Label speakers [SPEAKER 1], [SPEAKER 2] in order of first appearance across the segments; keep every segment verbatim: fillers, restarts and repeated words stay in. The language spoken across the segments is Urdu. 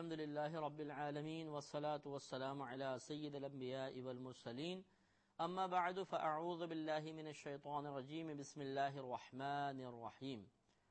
[SPEAKER 1] الحمد للہ رب العالمین والصلاة والسلام علی سید الانبیاء والمرسلین اما بعد فاعوذ باللہ من الشیطان الرجیم بسم اللہ الرحمن الرحیم۔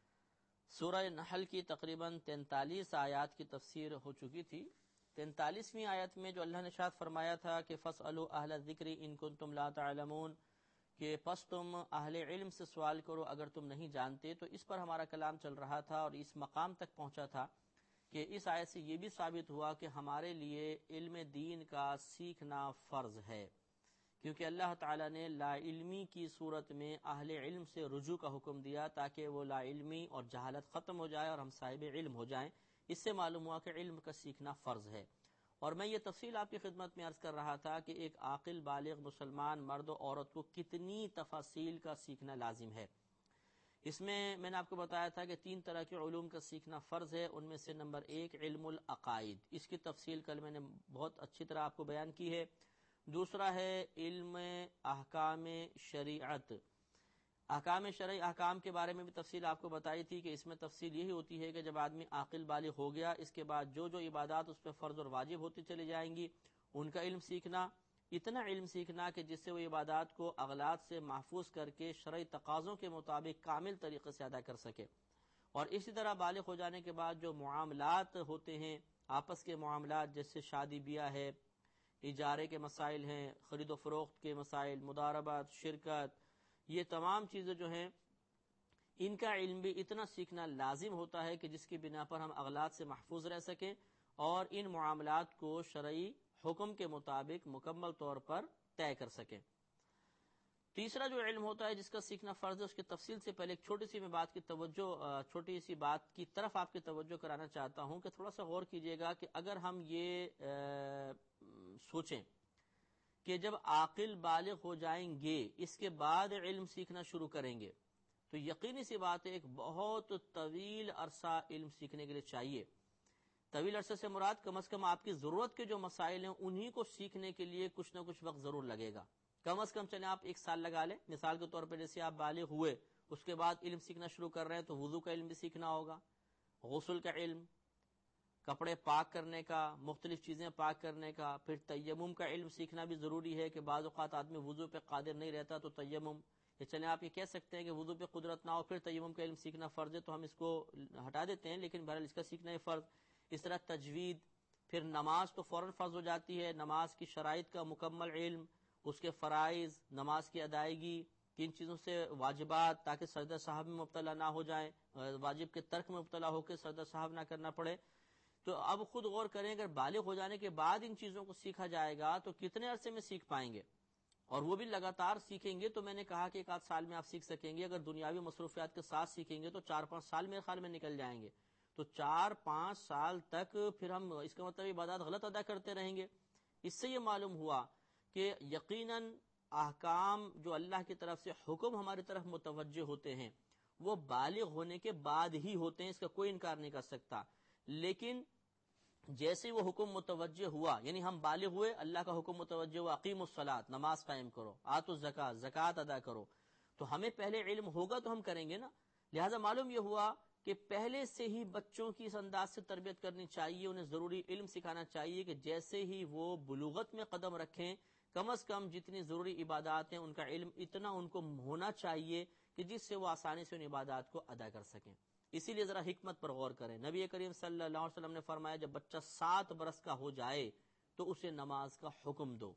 [SPEAKER 1] سورہ نحل کی تقریباً تینتالیس آیات کی تفسیر ہو چکی تھی۔ تینتالیسویں آیت میں جو اللہ نے ارشاد فرمایا تھا کہ فَاسْأَلُوا أَهْلَ الذِّكْرِ إِن كُنتُمْ لَا تَعْلَمُونَ، کہ پس تم اہل علم سے سوال کرو اگر تم نہیں جانتے، تو اس پر ہمارا کلام چل رہا تھا اور اس مقام تک پہنچا تھا کہ اس آیت سے یہ بھی ثابت ہوا کہ ہمارے لیے علم دین کا سیکھنا فرض ہے، کیونکہ اللہ تعالیٰ نے لا علمی کی صورت میں اہل علم سے رجوع کا حکم دیا تاکہ وہ لا علمی اور جہالت ختم ہو جائے اور ہم صاحب علم ہو جائیں۔ اس سے معلوم ہوا کہ علم کا سیکھنا فرض ہے۔ اور میں یہ تفصیل آپ کی خدمت میں عرض کر رہا تھا کہ ایک عاقل بالغ مسلمان مرد و عورت کو کتنی تفاصیل کا سیکھنا لازم ہے۔ اس میں میں نے آپ کو بتایا تھا کہ تین طرح کے علوم کا سیکھنا فرض ہے، ان میں سے نمبر ایک علم العقائد، اس کی تفصیل کل میں نے بہت اچھی طرح آپ کو بیان کی ہے۔ دوسرا ہے علم احکام شریعت، احکام شرعی احکام کے بارے میں بھی تفصیل آپ کو بتائی تھی کہ اس میں تفصیل یہی ہوتی ہے کہ جب آدمی عاقل بالغ ہو گیا، اس کے بعد جو جو عبادات اس پہ فرض اور واجب ہوتی چلی جائیں گی ان کا علم سیکھنا، اتنا علم سیکھنا کہ جس سے وہ عبادات کو اغلاط سے محفوظ کر کے شرعی تقاضوں کے مطابق کامل طریقے سے ادا کر سکے۔ اور اسی طرح بالغ ہو جانے کے بعد جو معاملات ہوتے ہیں، آپس کے معاملات جیسے شادی بیاہ ہے، اجارے کے مسائل ہیں، خرید و فروخت کے مسائل، مضاربات، شرکت، یہ تمام چیزیں جو ہیں ان کا علم بھی اتنا سیکھنا لازم ہوتا ہے کہ جس کی بنا پر ہم اغلاط سے محفوظ رہ سکیں اور ان معاملات کو شرعی حکم کے مطابق مکمل طور پر طے کر سکیں۔ تیسرا جو علم ہوتا ہے جس کا سیکھنا فرض ہے، اس کی تفصیل سے پہلے ایک چھوٹی سی میں بات کی توجہ چھوٹی سی بات کی طرف آپ کی توجہ کرانا چاہتا ہوں کہ تھوڑا سا غور کیجئے گا کہ اگر ہم یہ سوچیں کہ جب عاقل بالغ ہو جائیں گے اس کے بعد علم سیکھنا شروع کریں گے، تو یقینی سی بات ہے ایک بہت طویل عرصہ علم سیکھنے کے لیے چاہیے۔ طویل عرصے سے مراد کم از کم آپ کی ضرورت کے جو مسائل ہیں انہی کو سیکھنے کے لیے کچھ نہ کچھ وقت ضرور لگے گا۔ کم از کم چلیں آپ ایک سال لگا لیں، مثال کے طور پہ جیسے آپ بالغ ہوئے اس کے بعد علم سیکھنا شروع کر رہے ہیں تو وضو کا علم بھی سیکھنا ہوگا، غسل کا علم، کپڑے پاک کرنے کا، مختلف چیزیں پاک کرنے کا، پھر تیمم کا علم سیکھنا بھی ضروری ہے کہ بعض اوقات آدمی وضو پہ قادر نہیں رہتا تو تیمم، یہ چلیں آپ یہ کہہ سکتے ہیں کہ وضو پہ قدرت نہ ہو پھر تیمم کا علم سیکھنا فرض ہے تو ہم اس کو ہٹا دیتے ہیں، لیکن بہرحال اس کا سیکھنا ہے فرض۔ اس طرح تجوید، پھر نماز تو فوراً فرض ہو جاتی ہے، نماز کی شرائط کا مکمل علم، اس کے فرائض، نماز کی ادائیگی، کن چیزوں سے واجبات تاکہ سجدہ صاحب میں مبتلا نہ ہو جائیں، واجب کے ترک میں مبتلا ہو کے سجدہ صاحب نہ کرنا پڑے۔ تو اب خود غور کریں اگر بالغ ہو جانے کے بعد ان چیزوں کو سیکھا جائے گا تو کتنے عرصے میں سیکھ پائیں گے، اور وہ بھی لگاتار سیکھیں گے تو میں نے کہا کہ ایک آدھ سال میں آپ سیکھ سکیں گے، اگر دنیاوی مصروفیات کے ساتھ سیکھیں گے تو چار پانچ سال میرے خیال میں نکل جائیں گے۔ تو چار پانچ سال تک پھر ہم اس کا مطلب عبادات غلط ادا کرتے رہیں گے۔ اس سے یہ معلوم ہوا کہ یقیناً احکام جو اللہ کی طرف سے حکم ہماری طرف متوجہ ہوتے ہیں وہ بالغ ہونے کے بعد ہی ہوتے ہیں، اس کا کوئی انکار نہیں کر سکتا، لیکن جیسے وہ حکم متوجہ ہوا یعنی ہم بالغ ہوئے، اللہ کا حکم متوجہ ہوا اقیموا الصلاۃ، نماز قائم کرو، آتوا الزکاۃ، زکوٰۃ ادا کرو، تو ہمیں پہلے علم ہوگا تو ہم کریں گے نا۔ لہذا معلوم یہ ہوا کہ پہلے سے ہی بچوں کی اس انداز سے تربیت کرنی چاہیے، انہیں ضروری علم سکھانا چاہیے کہ جیسے ہی وہ بلوغت میں قدم رکھیں کم از کم جتنی ضروری عبادات ہیں ان کا علم اتنا ان کو ہونا چاہیے کہ جس سے وہ آسانی سے ان عبادات کو ادا کر سکیں۔ اسی لیے ذرا حکمت پر غور کریں، نبی کریم صلی اللہ علیہ وسلم نے فرمایا جب بچہ سات برس کا ہو جائے تو اسے نماز کا حکم دو،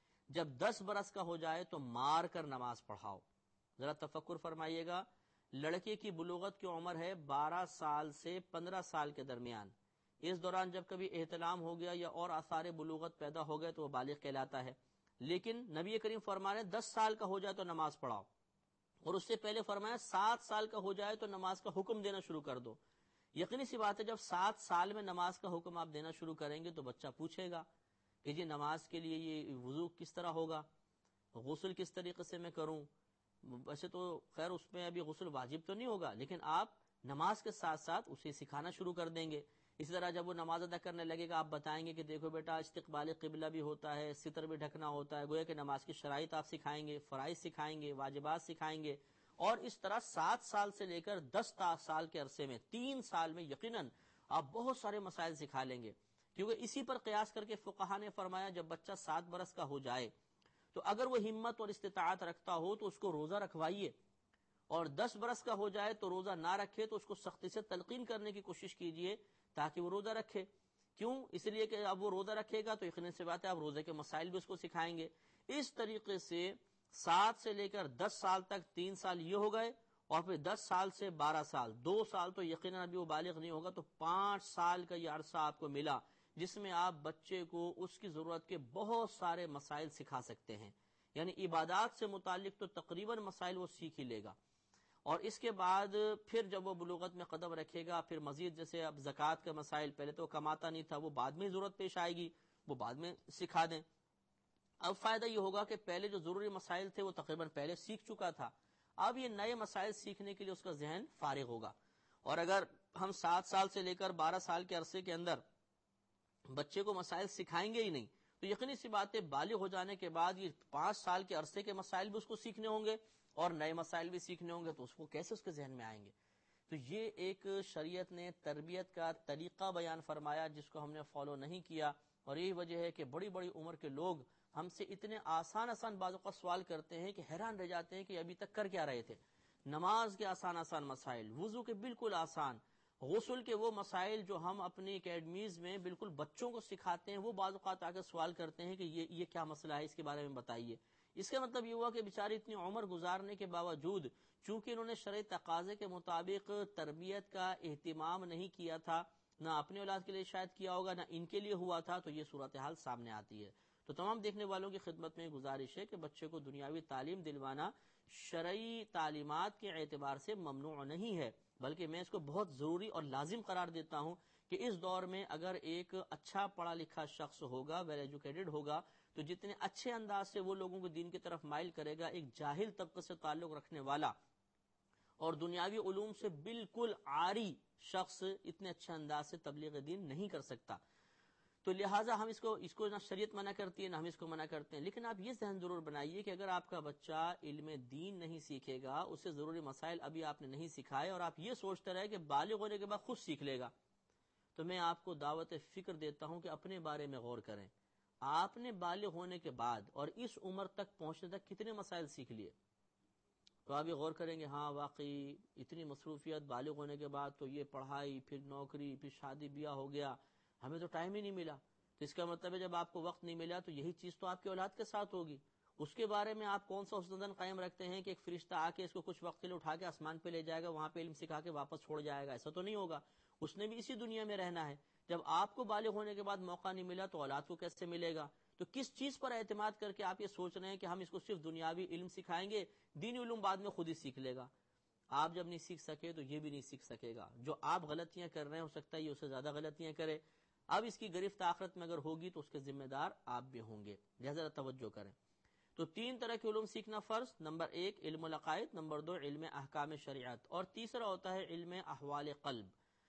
[SPEAKER 1] جب دس برس کا ہو جائے تو مار کر نماز پڑھاؤ۔ ذرا تفکر فرمائیے گا، لڑکے کی بلوغت کی عمر ہے بارہ سال سے پندرہ سال کے درمیان، اس دوران جب کبھی احتلام ہو گیا یا اور آثار بلوغت پیدا ہو گئے تو وہ بالغ کہلاتا ہے، لیکن نبی کریم فرما رہے ہیں دس سال کا ہو جائے تو نماز پڑھاؤ، اور اس سے پہلے فرمایا سات سال کا ہو جائے تو نماز کا حکم دینا شروع کر دو۔ یقینی سی بات ہے جب سات سال میں نماز کا حکم آپ دینا شروع کریں گے تو بچہ پوچھے گا کہ جی نماز کے لیے یہ وضو کس طرح ہوگا، غسل کس طریقے سے میں کروں۔ ویسے تو خیر اس میں ابھی غسل واجب تو نہیں ہوگا، لیکن آپ نماز کے ساتھ ساتھ اسے سکھانا شروع کر دیں گے۔ اسی طرح جب وہ نماز ادا کرنے لگے گا آپ بتائیں گے کہ دیکھو بیٹا استقبال قبلہ بھی ہوتا ہے، ستر بھی ڈھکنا ہوتا ہے، گویا کہ نماز کی شرائط آپ سکھائیں گے، فرائض سکھائیں گے، واجبات سکھائیں گے، اور اس طرح سات سال سے لے کر دس سال کے عرصے میں تین سال میں یقیناً آپ بہت سارے مسائل سکھا لیں گے، کیونکہ اسی پر قیاس کر کے فقہا نے فرمایا جب بچہ سات برس کا ہو جائے تو اگر وہ ہمت اور استطاعت رکھتا ہو تو اس کو روزہ رکھوائیے، اور دس برس کا ہو جائے تو روزہ نہ رکھے تو اس کو سختی سے تلقین کرنے کی کوشش کیجیے تاکہ وہ روزہ رکھے۔ کیوں؟ اس لیے کہ اب وہ روزہ رکھے گا تو یقیناً سی بات ہے آپ روزے کے مسائل بھی اس کو سکھائیں گے۔ اس طریقے سے سات سے لے کر دس سال تک تین سال یہ ہو گئے، اور پھر دس سال سے بارہ سال، دو سال تو یقیناً ابھی وہ بالغ نہیں ہوگا، تو پانچ سال کا یہ عرصہ آپ کو ملا جس میں آپ بچے کو اس کی ضرورت کے بہت سارے مسائل سکھا سکتے ہیں۔ یعنی عبادات سے متعلق تو تقریباً مسائل وہ سیکھ ہی لے گا، اور اس کے بعد پھر جب وہ بلوغت میں قدم رکھے گا پھر مزید جیسے اب زکوٰۃ کا مسائل، پہلے تو وہ کماتا نہیں تھا، وہ بعد میں ضرورت پیش آئے گی، وہ بعد میں سکھا دیں۔ اب فائدہ یہ ہوگا کہ پہلے جو ضروری مسائل تھے وہ تقریباً پہلے سیکھ چکا تھا، اب یہ نئے مسائل سیکھنے کے لیے اس کا ذہن فارغ ہوگا۔ اور اگر ہم سات سال سے لے کر بارہ سال کے عرصے کے اندر بچے کو مسائل سکھائیں گے ہی نہیں تو یقینی سی بات ہے بالغ ہو جانے کے بعد یہ پانچ سال کے عرصے کے مسائل بھی اس کو سیکھنے ہوں گے اور نئے مسائل بھی سیکھنے ہوں گے، تو اس کو کیسے اس کے ذہن میں آئیں گے؟ تو یہ ایک شریعت نے تربیت کا طریقہ بیان فرمایا جس کو ہم نے فالو نہیں کیا، اور یہی وجہ ہے کہ بڑی بڑی عمر کے لوگ ہم سے اتنے آسان آسان باتوں کا سوال کرتے ہیں کہ حیران رہ جاتے ہیں کہ ابھی تک کر کیا رہے تھے۔ نماز کے آسان آسان مسائل، وضو کے بالکل آسان، غسل کے وہ مسائل جو ہم اپنی اکیڈمیز میں بالکل بچوں کو سکھاتے ہیں، وہ بعض اوقات آ کے سوال کرتے ہیں کہ یہ یہ کیا مسئلہ ہے، اس کے بارے میں بتائیے۔ اس کا مطلب یہ ہوا کہ بیچارے اتنی عمر گزارنے کے باوجود چونکہ انہوں نے شرعی تقاضے کے مطابق تربیت کا اہتمام نہیں کیا تھا، نہ اپنے اولاد کے لیے شاید کیا ہوگا نہ ان کے لیے ہوا تھا، تو یہ صورتحال سامنے آتی ہے۔ تو تمام دیکھنے والوں کی خدمت میں گزارش ہے کہ بچے کو دنیاوی تعلیم دلوانا شرعی تعلیمات کے اعتبار سے ممنوع نہیں ہے، بلکہ میں اس کو بہت ضروری اور لازم قرار دیتا ہوں کہ اس دور میں اگر ایک اچھا پڑھا لکھا شخص ہوگا، ویل ایجوکیٹڈ ہوگا، تو جتنے اچھے انداز سے وہ لوگوں کو دین کی طرف مائل کرے گا، ایک جاہل طبقے سے تعلق رکھنے والا اور دنیاوی علوم سے بالکل عاری شخص اتنے اچھے انداز سے تبلیغ دین نہیں کر سکتا۔ تو لہٰذا ہم اس کو اس کو نہ شریعت منع کرتی ہے نہ ہم اس کو منع کرتے ہیں، لیکن آپ یہ ذہن ضرور بنائیے کہ اگر آپ کا بچہ علم دین نہیں سیکھے گا، اسے ضروری مسائل ابھی آپ نے نہیں سکھائے، اور آپ یہ سوچتے رہے کہ بالغ ہونے کے بعد خود سیکھ لے گا، تو میں آپ کو دعوت فکر دیتا ہوں کہ اپنے بارے میں غور کریں۔ آپ نے بالغ ہونے کے بعد اور اس عمر تک پہنچنے تک کتنے مسائل سیکھ لیے؟ تو آپ یہ غور کریں گے ہاں واقعی اتنی مصروفیت، بالغ ہونے کے بعد تو یہ پڑھائی، پھر نوکری، پھر شادی بیاہ ہو گیا، ہمیں تو ٹائم ہی نہیں ملا۔ تو اس کا مطلب ہے جب آپ کو وقت نہیں ملا تو یہی چیز تو آپ کے اولاد کے ساتھ ہوگی۔ اس کے بارے میں آپ کون سا حسن ظن قائم رکھتے ہیں کہ ایک فرشتہ آ کے اس کو کچھ وقت کے لیے اٹھا کے آسمان پہ لے جائے گا، وہاں پہ علم سکھا کے واپس چھوڑ جائے گا؟ ایسا تو نہیں ہوگا، اس نے بھی اسی دنیا میں رہنا ہے۔ جب آپ کو بالغ ہونے کے بعد موقع نہیں ملا تو اولاد کو کیسے ملے گا؟ تو کس چیز پر اعتماد کر کے آپ یہ سوچ رہے ہیں کہ ہم اس کو صرف دنیاوی علم سکھائیں گے، دینی علوم بعد میں خود ہی سیکھ لے گا؟ آپ جب نہیں سیکھ سکے تو یہ بھی نہیں سیکھ سکے گا۔ جو آپ غلطیاں کر رہے ہیں ہو سکتا ہے یہ اسے زیادہ غلطیاں کرے، اب اس کی گرفت آخرت میں اگر ہوگی تو اس کے ذمہ دار آپ بھی ہوں گے، لہذا توجہ کریں۔ تو تین طرح کے علوم سیکھنا فرض، نمبر ایک علم العقائد، نمبر دو علم احکام شریعت، اور تیسرا ہوتا ہے علم احوال قلب،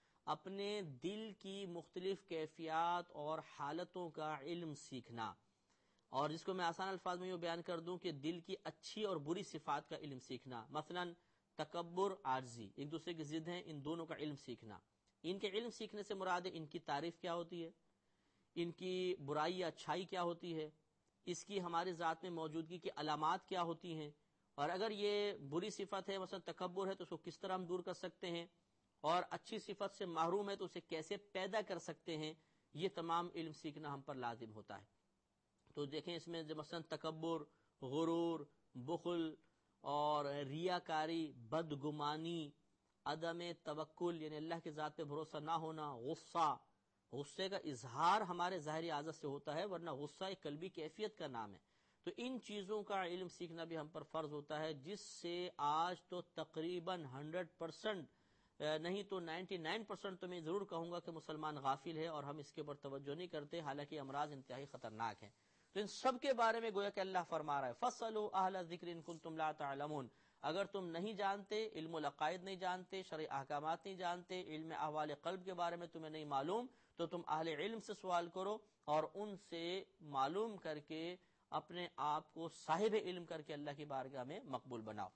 [SPEAKER 1] اپنے دل کی مختلف کیفیات اور حالتوں کا علم سیکھنا، اور جس کو میں آسان الفاظ میں یہ بیان کر دوں کہ دل کی اچھی اور بری صفات کا علم سیکھنا، مثلا تکبر، عاجزی ایک دوسرے کی ضد ہیں، ان دونوں کا علم سیکھنا۔ ان کے علم سیکھنے سے مراد ہے ان کی تعریف کیا ہوتی ہے، ان کی برائی یا اچھائی کیا ہوتی ہے، اس کی ہماری ذات میں موجودگی کی علامات کیا ہوتی ہیں، اور اگر یہ بری صفت ہے مثلا تکبر ہے تو اس کو کس طرح ہم دور کر سکتے ہیں، اور اچھی صفت سے محروم ہے تو اسے کیسے پیدا کر سکتے ہیں، یہ تمام علم سیکھنا ہم پر لازم ہوتا ہے۔ تو دیکھیں اس میں مثلا تکبر، غرور، بخل اور ریاکاری، بدگمانی، عدم توکل یعنی اللہ کی ذات پہ بھروسہ نہ ہونا، غصہ، غصے کا اظہار ہمارے ظاہری عادت سے ہوتا ہے ورنہ غصہ ایک قلبی کیفیت کا نام ہے۔ تو ان چیزوں کا علم سیکھنا بھی ہم پر فرض ہوتا ہے، جس سے آج تو تقریباً ہنڈریڈ پرسنٹ نہیں تو نائنٹی نائن پرسنٹ تو میں ضرور کہوں گا کہ مسلمان غافل ہے اور ہم اس کے اوپر توجہ نہیں کرتے، حالانکہ امراض انتہائی خطرناک ہیں۔ تو ان سب کے بارے میں گویا کہ اللہ فرما رہا ہے فَاسْأَلُوا أَهْلَ الذِّكْرِ إِن كُنتُمْ لَا تَعْلَمُونَ، اگر تم نہیں جانتے، علم العقائد نہیں جانتے، شرعی احکامات نہیں جانتے، علم احوال قلب کے بارے میں تمہیں نہیں معلوم، تو تم اہل علم سے سوال کرو اور ان سے معلوم کر کے اپنے آپ کو صاحب علم کر کے اللہ کی بارگاہ میں مقبول بناؤ۔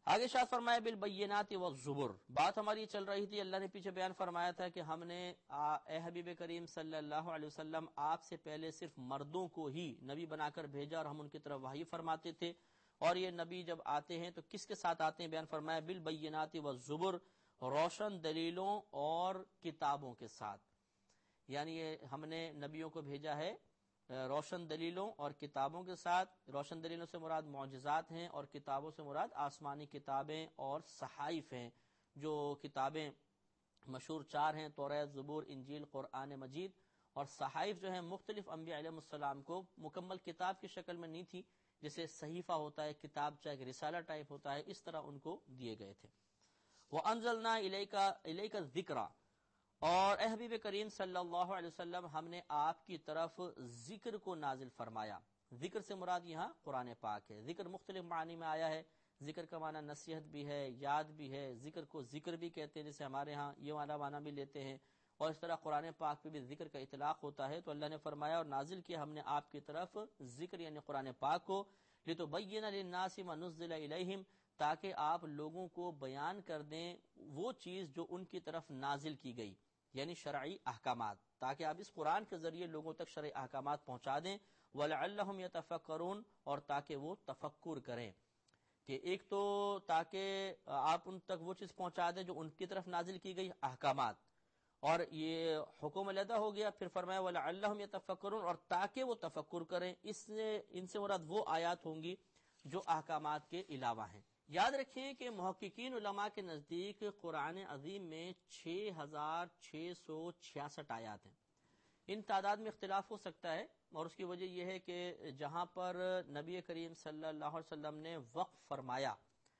[SPEAKER 1] آگے شاہ فرمایا بالبینات والزبر، بات ہماری چل رہی تھی، اللہ نے پیچھے بیان فرمایا تھا کہ ہم نے اے حبیب کریم صلی اللہ علیہ وسلم آپ سے پہلے صرف مردوں کو ہی نبی بنا کر بھیجا اور ہم ان کی طرف وحی فرماتے تھے، اور یہ نبی جب آتے ہیں تو کس کے ساتھ آتے ہیں؟ بیان فرمایا بالبینات والزبر، روشن دلیلوں اور کتابوں کے ساتھ، یعنی یہ ہم نے نبیوں کو بھیجا ہے روشن دلیلوں اور کتابوں کے ساتھ۔ روشن دلیلوں سے مراد معجزات ہیں، اور کتابوں سے مراد آسمانی کتابیں اور صحائف ہیں، جو کتابیں مشہور چار ہیں، توریت، زبور، انجیل، قرآن مجید، اور صحائف جو ہیں مختلف انبیاء علیہ السلام کو مکمل کتاب کی شکل میں نہیں تھی، جیسے صحیفہ ہوتا ہے، کتاب چاہے رسالہ ٹائپ ہوتا ہے، اس طرح ان کو دیے گئے تھے۔ وَأَنزَلْنَا إِلَيْكَ إِلَيْكَ الذِّكْرَ، اور اے حبیب کریم صلی اللہ علیہ وسلم ہم نے آپ کی طرف ذکر کو نازل فرمایا۔ ذکر سے مراد یہاں قرآن پاک ہے۔ ذکر مختلف معنی میں آیا ہے، ذکر کا معنی نصیحت بھی ہے، یاد بھی ہے، ذکر کو ذکر بھی کہتے ہیں، جیسے ہمارے ہاں یہ والا معنی بھی لیتے ہیں، اور اس طرح قرآن پاک پہ بھی ذکر کا اطلاق ہوتا ہے۔ تو اللہ نے فرمایا اور نازل کیا ہم نے آپ کی طرف ذکر یعنی قرآن پاک کو، لِتُبَيِّنَ لِلنَّاسِ مَا نُزِّلَ إِلَيْهِمْ، تاکہ آپ لوگوں کو بیان کر دیں وہ چیز جو ان کی طرف نازل کی گئی، یعنی شرعی احکامات، تاکہ آپ اس قرآن کے ذریعے لوگوں تک شرعی احکامات پہنچا دیں، وَلَعَلَّهُمْ يَتَفَكَّرُونَ، اور تاکہ وہ تفکر کریں، کہ ایک تو تاکہ آپ ان تک وہ چیز پہنچا دیں جو ان کی طرف نازل کی گئی احکامات، اور یہ حکم علیحدہ ہو گیا، پھر فرمایا وَلَعَلَّهُمْ يَتَفَكَّرُونَ، اور تاکہ وہ تفکر کریں۔ اس سے ان سے مراد وہ آیات ہوں گی جو احکامات کے علاوہ ہیں۔ یاد رکھیں کہ محققین علماء کے نزدیک قرآن عظیم میں چھ ہزار چھ سو چھیاسٹھ آیات ہیں۔ ان تعداد میں اختلاف ہو سکتا ہے، اور اس کی وجہ یہ ہے کہ جہاں پر نبی کریم صلی اللہ علیہ وسلم نے وقف فرمایا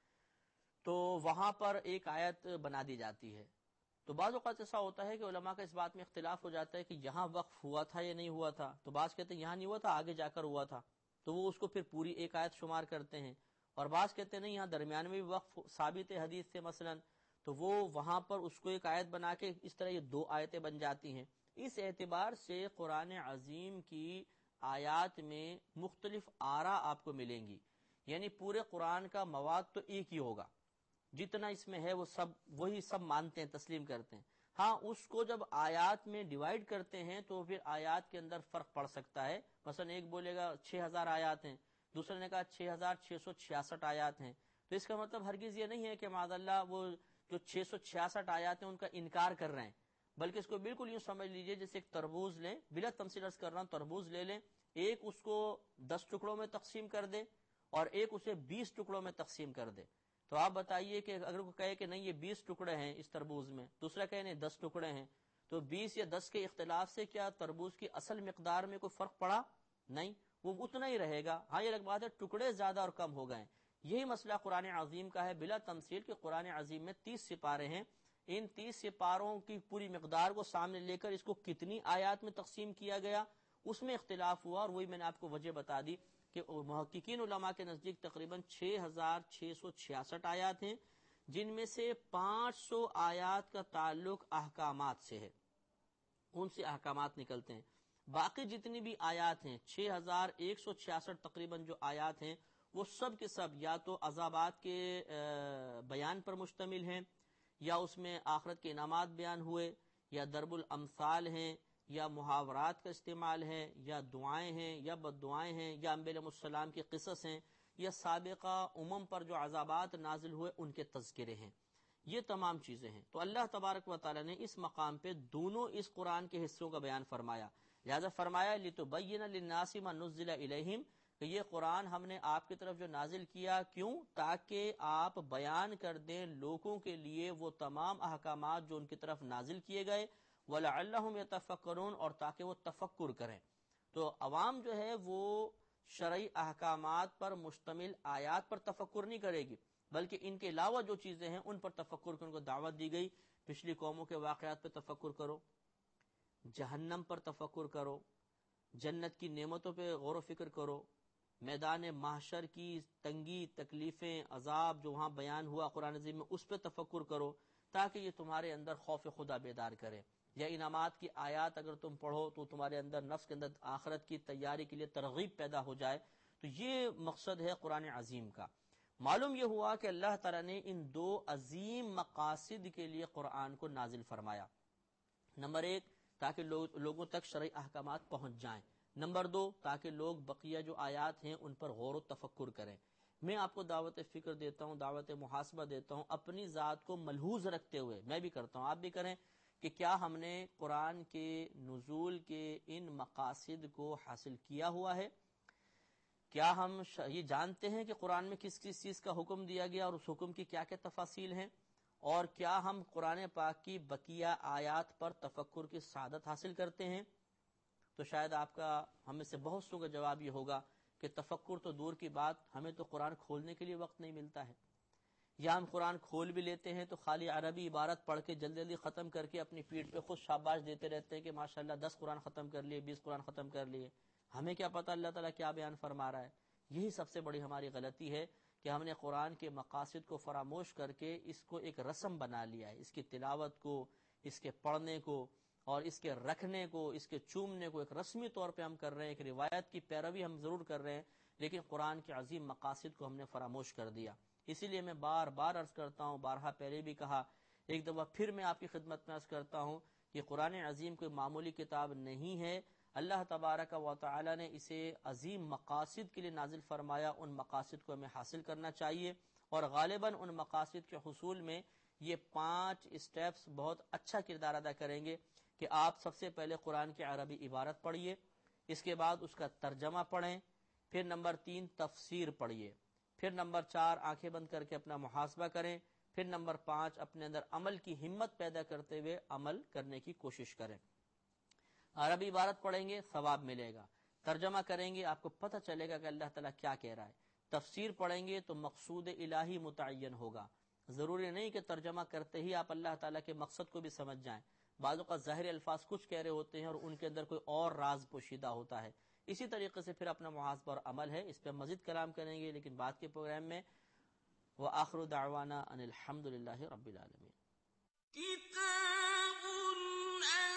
[SPEAKER 1] تو وہاں پر ایک آیت بنا دی جاتی ہے، تو بعض اوقات ایسا ہوتا ہے کہ علماء کا اس بات میں اختلاف ہو جاتا ہے کہ یہاں وقف ہوا تھا یا نہیں ہوا تھا، تو بعض کہتے ہیں یہاں نہیں ہوا تھا، آگے جا کر ہوا تھا، تو وہ اس کو پھر پوری ایک آیت شمار کرتے ہیں، اور بعض کہتے ہیں نہیں یہاں درمیان میں بھی وقف ثابت ہے حدیث سے مثلا، تو وہ وہاں پر اس کو ایک آیت بنا کے اس طرح یہ دو آیتیں بن جاتی ہیں۔ اس اعتبار سے قرآن عظیم کی آیات میں مختلف آراء آپ کو ملیں گی، یعنی پورے قرآن کا مواد تو ایک ہی ہوگا، جتنا اس میں ہے وہ سب وہی سب مانتے ہیں، تسلیم کرتے ہیں۔ ہاں اس کو جب آیات میں ڈیوائیڈ کرتے ہیں تو پھر آیات کے اندر فرق پڑ سکتا ہے، مثلا ایک بولے گا چھ ہزار آیات ہیں، دوسرے نے کہا چھ ہزار چھ سو چھیاسٹھ آیات ہیں، تو اس کا مطلب ہرگز یہ نہیں ہے کہ معاذ اللہ وہ جو چھ سو چھیاسٹھ آیات ہیں ان کا انکار کر رہے ہیں، بلکہ اس کو بالکل یوں سمجھ لیجئے جیسے ایک تربوز لیں، بلا تمثیل عرض کر رہا ہوں، تربوز لے لیں، ایک اس کو دس ٹکڑوں میں تقسیم کر دے اور ایک اسے بیس ٹکڑوں میں تقسیم کر دے، تو آپ بتائیے کہ اگر وہ کہے کہ نہیں یہ بیس ٹکڑے ہیں اس تربوز میں، دوسرا کہے نہیں دس ٹکڑے ہیں، تو بیس یا دس کے اختلاف سے کیا تربوز کی اصل مقدار میں کوئی فرق پڑا؟ نہیں، وہ اتنا ہی رہے گا۔ ہاں یہ الگ بات ہے ٹکڑے زیادہ اور کم ہو گئے۔ یہی مسئلہ قرآن عظیم کا ہے بلا تمثیل، کہ قرآن عظیم میں تیس سپارے ہیں، ان تیس سپاروں کی پوری مقدار کو سامنے لے کر اس کو کتنی آیات میں تقسیم کیا گیا اس میں اختلاف ہوا، اور وہی میں نے آپ کو وجہ بتا دی کہ محققین علماء کے نزدیک تقریباً چھ ہزار چھ سو چھیاسٹھ آیات ہیں، جن میں سے پانچ سو آیات کا تعلق احکامات سے ہے، ان سے احکامات نکلتے ہیں۔ باقی جتنی بھی آیات ہیں چھ ہزار ایک سو چھیاسٹھ تقریباً جو آیات ہیں وہ سب کے سب یا تو عذابات کے بیان پر مشتمل ہیں، یا اس میں آخرت کے انعامات بیان ہوئے، یا ضرب الامثال ہیں، یا محاورات کا استعمال ہے، یا دعائیں ہیں، یا بد دعائیں ہیں، یا انبیاء علیہ السلام کے قصص ہیں، یا سابقہ امم پر جو عذابات نازل ہوئے ان کے تذکرے ہیں، یہ تمام چیزیں ہیں۔ تو اللہ تبارک و تعالی نے اس مقام پہ دونوں اس قرآن کے حصوں کا بیان فرمایا، لہذا فرمایا لِتُبَيِّنَ لِلنَّاسِ مَا نُزِّلَ إِلَيْهِمْ، کہ یہ قرآن ہم نے آپ کی طرف جو نازل کیا، کیوں؟ تاکہ آپ بیان کر دیں لوگوں کے لیے وہ تمام احکامات جو ان کی طرف نازل کیے گئے، وَلَعَلَّهُمْ يَتَفَكَّرُونَ، اور تاکہ وہ تفکر کریں۔ تو عوام جو ہے وہ شرعی احکامات پر مشتمل آیات پر تفکر نہیں کرے گی، بلکہ ان کے علاوہ جو چیزیں ہیں ان پر تفکر کرنے کو دعوت دی گئی۔ پچھلی قوموں کے واقعات پر تفکر کرو، جہنم پر تفکر کرو، جنت کی نعمتوں پہ غور و فکر کرو، میدان محشر کی تنگی، تکلیفیں، عذاب جو وہاں بیان ہوا قرآن عظیم میں اس پہ تفکر کرو، تاکہ یہ تمہارے اندر خوف خدا بیدار کرے، یا انعامات کی آیات اگر تم پڑھو تو تمہارے اندر نفس کے اندر آخرت کی تیاری کے لیے ترغیب پیدا ہو جائے۔ تو یہ مقصد ہے قرآن عظیم کا۔ معلوم یہ ہوا کہ اللہ تعالیٰ نے ان دو عظیم مقاصد کے لیے قرآن کو نازل فرمایا. نمبر ایک، تاکہ لوگ لوگوں تک شرعی احکامات پہنچ جائیں. نمبر دو، تاکہ لوگ بقیہ جو آیات ہیں ان پر غور و تفکر کریں. میں آپ کو دعوت فکر دیتا ہوں، دعوت محاسبہ دیتا ہوں، اپنی ذات کو ملحوظ رکھتے ہوئے میں بھی کرتا ہوں، آپ بھی کریں، کہ کیا ہم نے قرآن کے نزول کے ان مقاصد کو حاصل کیا ہوا ہے؟ کیا ہم یہ جانتے ہیں کہ قرآن میں کس کس چیز کا حکم دیا گیا اور اس حکم کی کیا کیا تفاصیل ہیں؟ اور کیا ہم قرآن پاک کی بقیہ آیات پر تفکر کی سعادت حاصل کرتے ہیں؟ تو شاید آپ کا، ہم میں سے بہت سو کا جواب یہ ہوگا کہ تفکر تو دور کی بات، ہمیں تو قرآن کھولنے کے لیے وقت نہیں ملتا ہے. یا ہم قرآن کھول بھی لیتے ہیں تو خالی عربی عبارت پڑھ کے جلدی جلدی ختم کر کے اپنی پیٹھ پہ خود شاباش دیتے رہتے ہیں کہ ماشاءاللہ دس قرآن ختم کر لیے، بیس قرآن ختم کر لیے. ہمیں کیا پتہ اللہ تعالیٰ کیا بیان فرما رہا ہے؟ یہی سب سے بڑی ہماری غلطی ہے کہ ہم نے قرآن کے مقاصد کو فراموش کر کے اس کو ایک رسم بنا لیا ہے. اس کی تلاوت کو، اس کے پڑھنے کو اور اس کے رکھنے کو، اس کے چومنے کو ایک رسمی طور پہ ہم کر رہے ہیں، ایک روایت کی پیروی ہم ضرور کر رہے ہیں، لیکن قرآن کے عظیم مقاصد کو ہم نے فراموش کر دیا. اسی لیے میں بار بار عرض کرتا ہوں، بارہا پہلے بھی کہا، ایک دفعہ پھر میں آپ کی خدمت میں عرض کرتا ہوں کہ قرآن عظیم کوئی معمولی کتاب نہیں ہے. اللہ تبارک و تعالی نے اسے عظیم مقاصد کے لیے نازل فرمایا. ان مقاصد کو ہمیں حاصل کرنا چاہیے، اور غالباً ان مقاصد کے حصول میں یہ پانچ اسٹیپس بہت اچھا کردار ادا کریں گے کہ آپ سب سے پہلے قرآن کی عربی عبارت پڑھیے، اس کے بعد اس کا ترجمہ پڑھیں، پھر نمبر تین تفسیر پڑھیے، پھر نمبر چار آنکھیں بند کر کے اپنا محاسبہ کریں، پھر نمبر پانچ اپنے اندر عمل کی ہمت پیدا کرتے ہوئے عمل کرنے کی کوشش کریں. عربی عبارت پڑھیں گے ثواب ملے گا، ترجمہ کریں گے آپ کو پتہ چلے گا کہ اللہ تعالیٰ کیا کہہ رہا ہے، تفسیر پڑھیں گے تو مقصود الہی متعین ہوگا. ضروری نہیں کہ ترجمہ کرتے ہی آپ اللہ تعالیٰ کے مقصد کو بھی سمجھ جائیں. بعض اوقات ظاہری الفاظ کچھ کہہ رہے ہوتے ہیں اور ان کے اندر کوئی اور راز پوشیدہ ہوتا ہے. اسی طریقے سے پھر اپنا محاسبہ اور عمل ہے، اس پہ مزید کلام کریں گے لیکن بعد کے پروگرام میں. وآخر دعوانا ان الحمد للہ رب العالمین.